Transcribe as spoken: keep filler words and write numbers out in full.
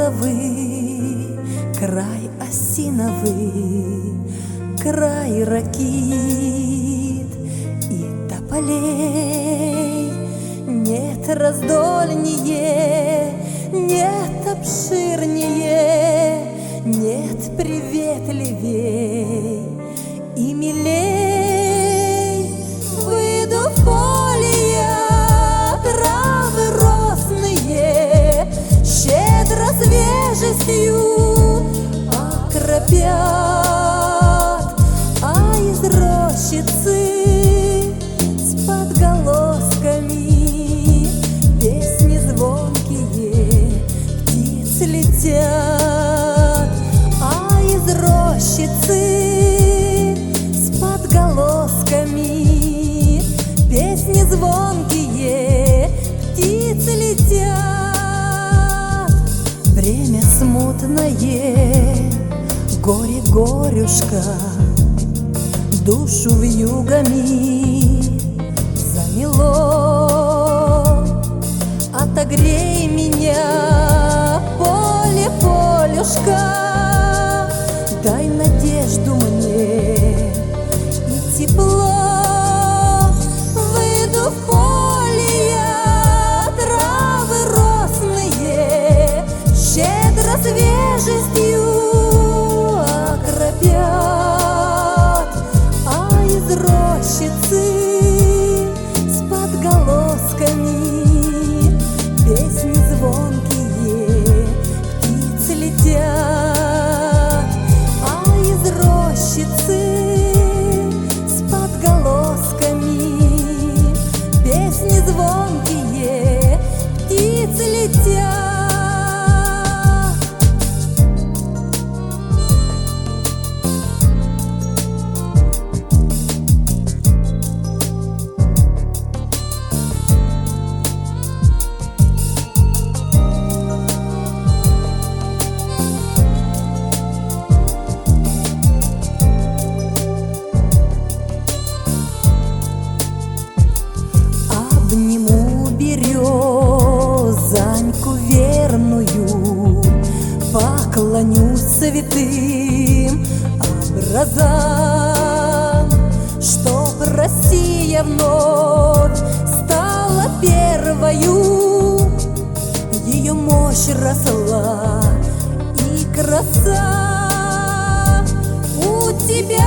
лозовый, край осиновый, край ракит и тополей. Нет раздольнее, нет обширнее, нет приветливей и милей. Выйду в поле я, травы росные щедро свежестью окропят, а из рощицы с подголосками песни звонкие птиц летят, а из рощицы с подголосками песни звонкие птицы летят. Время смутное, горе горюшка, душу вьюгами замело. Отогрей меня, поле, полюшка, дай надежду мне и тепло. Выйду в поле я, травы росные щедро свежестью окропят, а из рощицы с подголосками песни звонкие птицы летят, а из рощицы с подголосками песни звонкие птицы летят. Обниму березаньку верную, поклонюсь святым образам, чтоб Россия вновь стала первою, ее мощь росла и краса. У тебя